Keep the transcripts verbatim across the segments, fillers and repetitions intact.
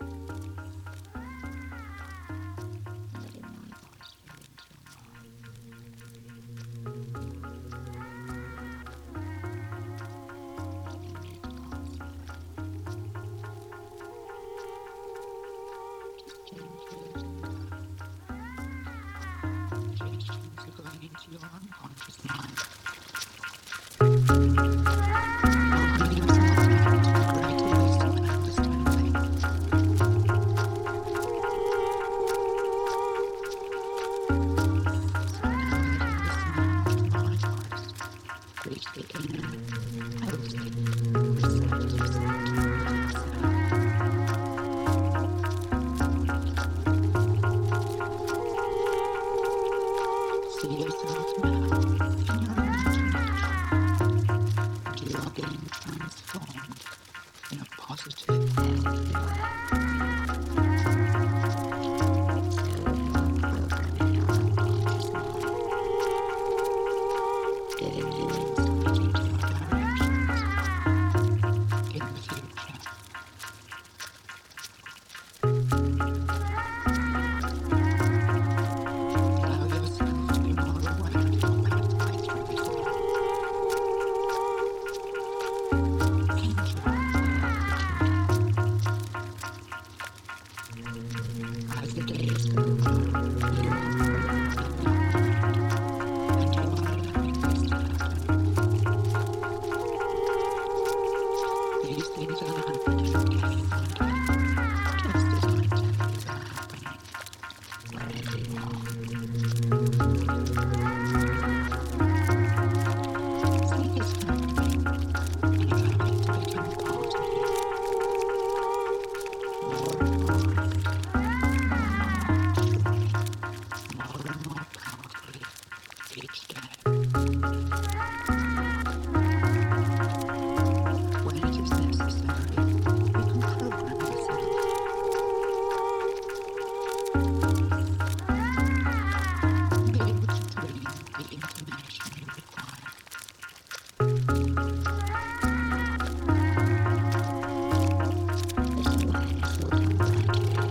Thank you.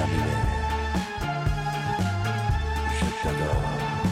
Jamilé, je t'adore.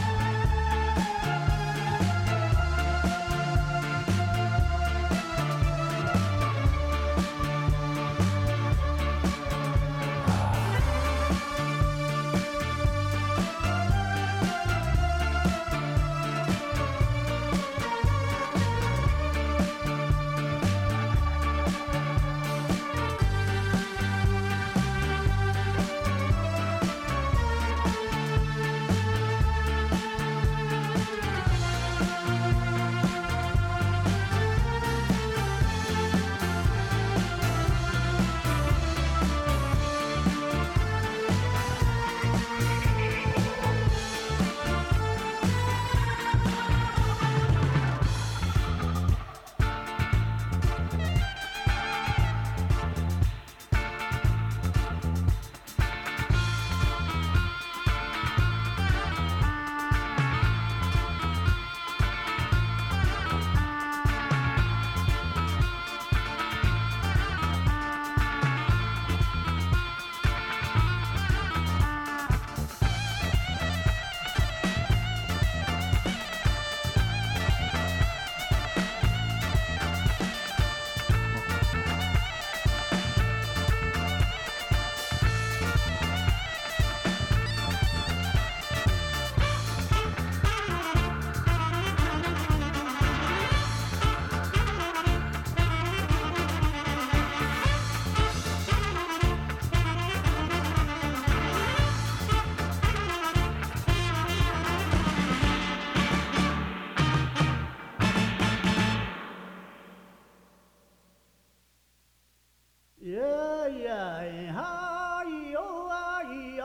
Yeah, yeah, hi, oh, hi,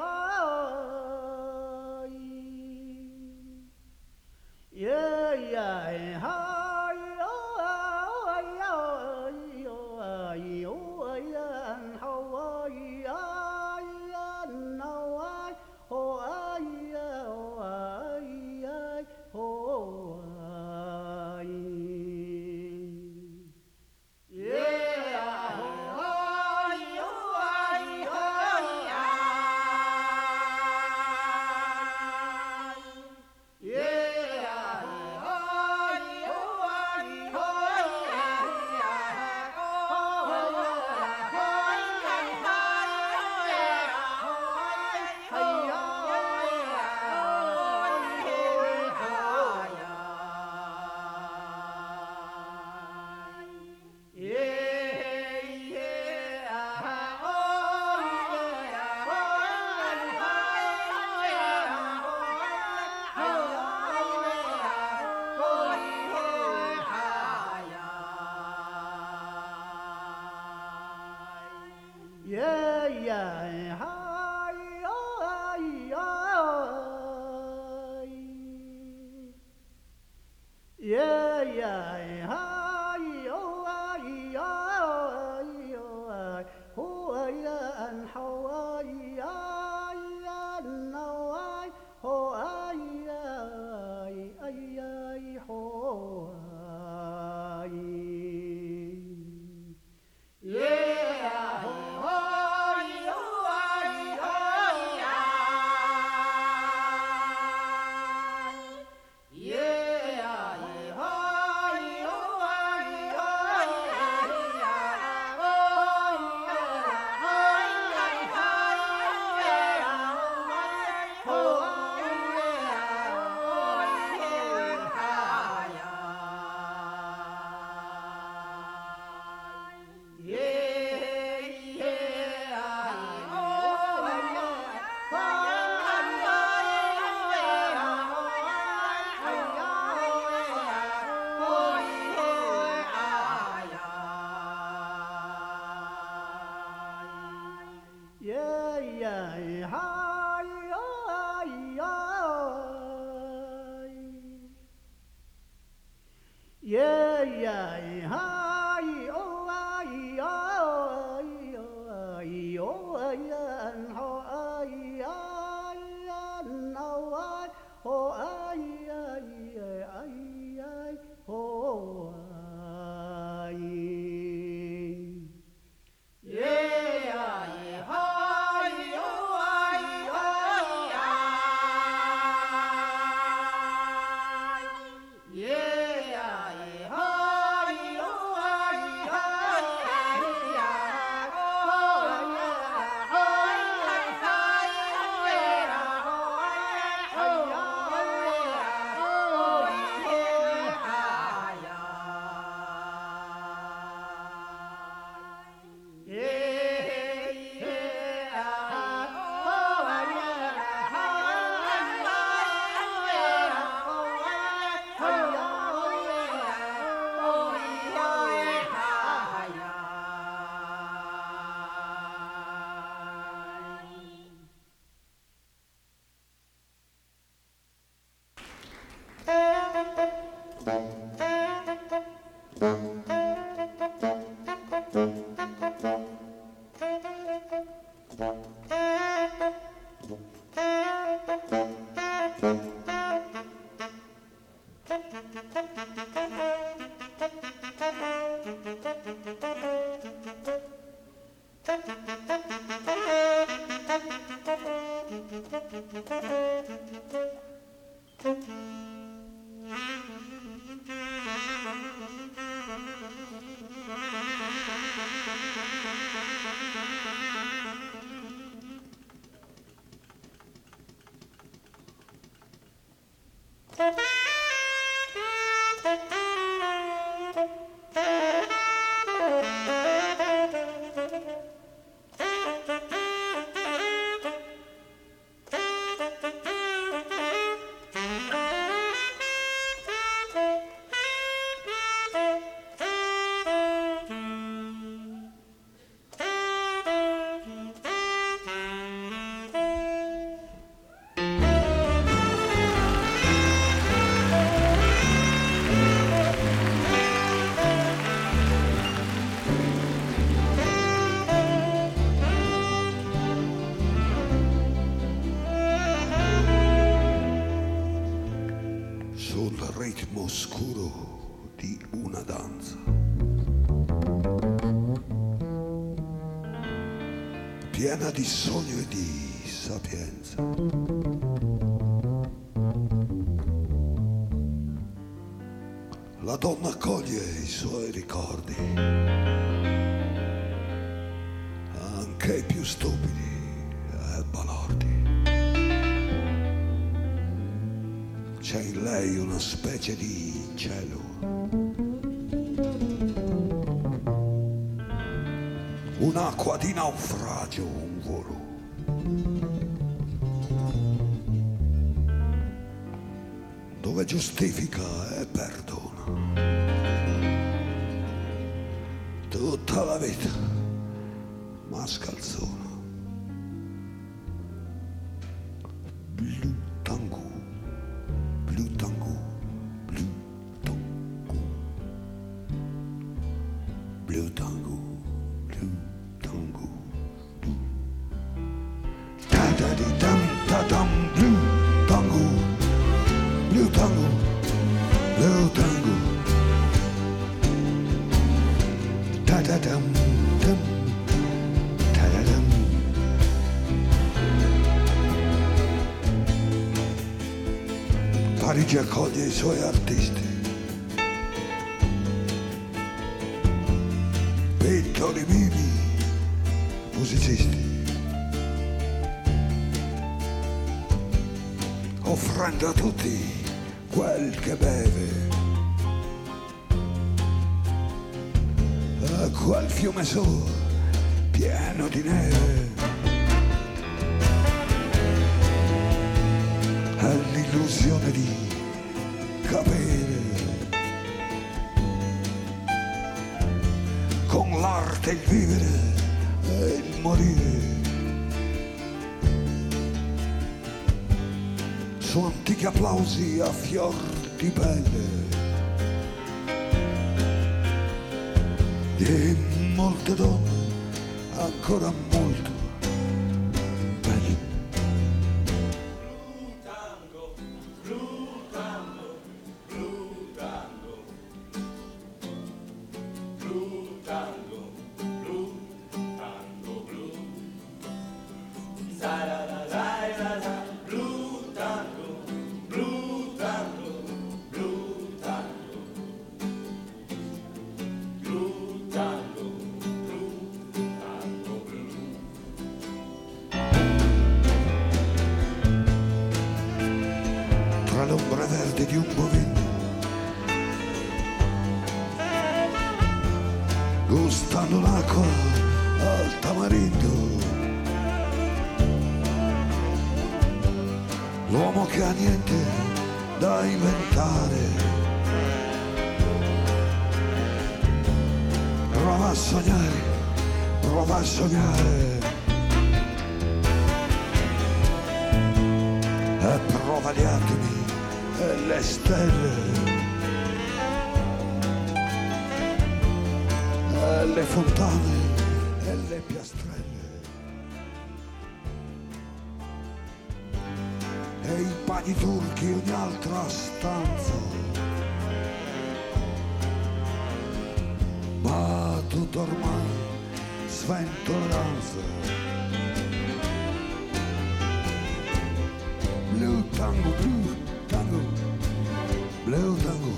oh, yeah, yeah, hi, oh, hi, oh, hi, oh, yeah, and how are you? I know I, oh, I, oh, I, oh, I, yeah. Yeah, yeah, hi, oh, hi, oh, yeah, yeah, hi, oh, hi, oh, oh, yeah, and how are you? I know I, oh, I, I, I, oh, yeah. Yeah, yeah, hi, oh, hi, oh, yeah, yeah, hi, oh, hi, oh, oh, oh, yeah, and how I, I, know I, oh, I, I, I, I, oh, I, yeah, hi, oh. ritmo oscuro di una danza. Piena di sogno e di sapienza. La donna accoglie i suoi ricordi, anche i più stupidi e balordi. C'è in lei una specie di cielo, un'acqua di naufragio, un volo. Dove giustifica e perdona tutta la vita mascalzona. Blu tango, blu tango, blu tango, blu tango, blu tango, blu. Da da di dam da dam, blu tango, blu tango, blu tango. Da da dam dam, da da dam. Parigi accoglie i suoi artisti, pittori vivi, musicisti, offrendo a tutti quel che beve. A quel fiume su, pieno di neve, all'illusione di capire con l'arte il vivere e il morire. Su antichi applausi a fior di pelle di molte donne ancora molto belle. Blu tango, blu tango, blu tango, blu tango, blu tango, blu. Sa la la la la la, blu tango, blu tango, blu tango, blu tango, blu tango, blu. Tra l'ombra verde di un bovino, gustando l'acqua al tamarindo, l'uomo che ha niente da inventare prova a sognare, prova a sognare e prova gli atomi e le stelle e le fontane e le piastrelle e i bagni turchi e ogni altra stanza, ma tutto ormai svento la danza. blue tango, blue tango, blue tango,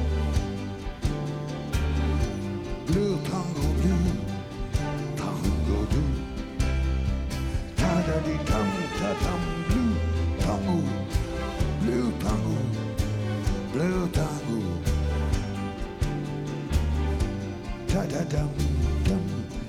blue tango, blue tango, blue. Ta da di tum ta tum, blue tango, blue tango, blue tango. Ta da dum dum.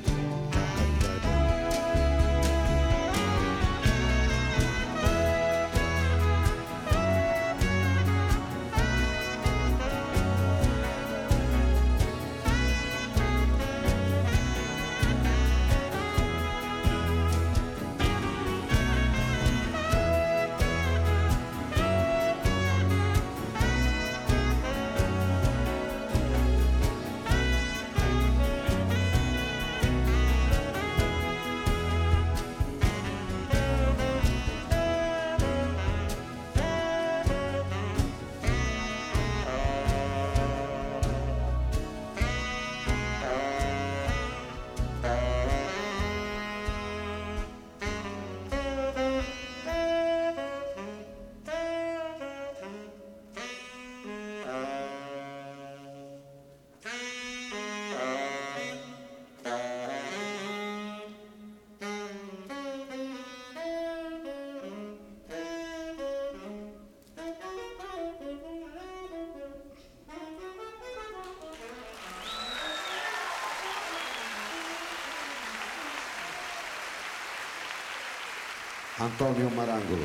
Antonio Marangolo.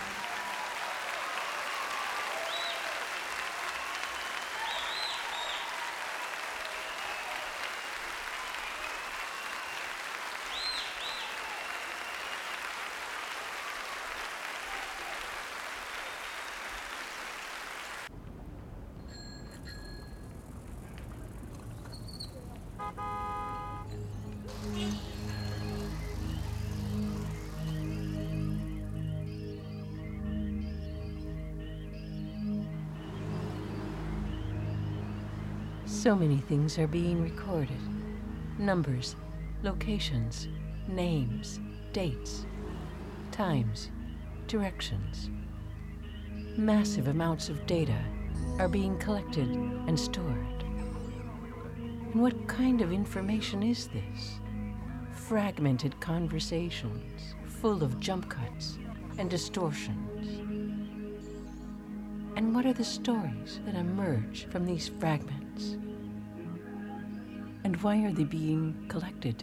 So many things are being recorded. Numbers, locations, names, dates, times, directions. Massive amounts of data are being collected and stored. And what kind of information is this? Fragmented conversations, full of jump cuts and distortions. And what are the stories that emerge from these fragments? And why are they being collected?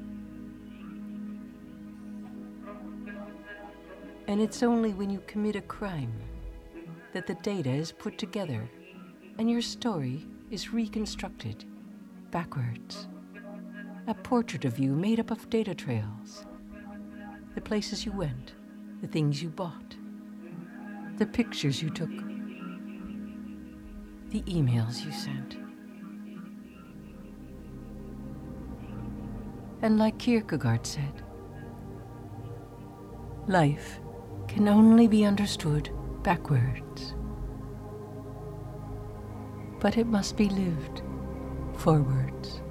And it's only when you commit a crime that the data is put together and your story is reconstructed backwards. A portrait of you made up of data trails. The places you went, the things you bought, the pictures you took, the emails you sent. And like Kierkegaard said, life can only be understood backwards. But it must be lived forwards.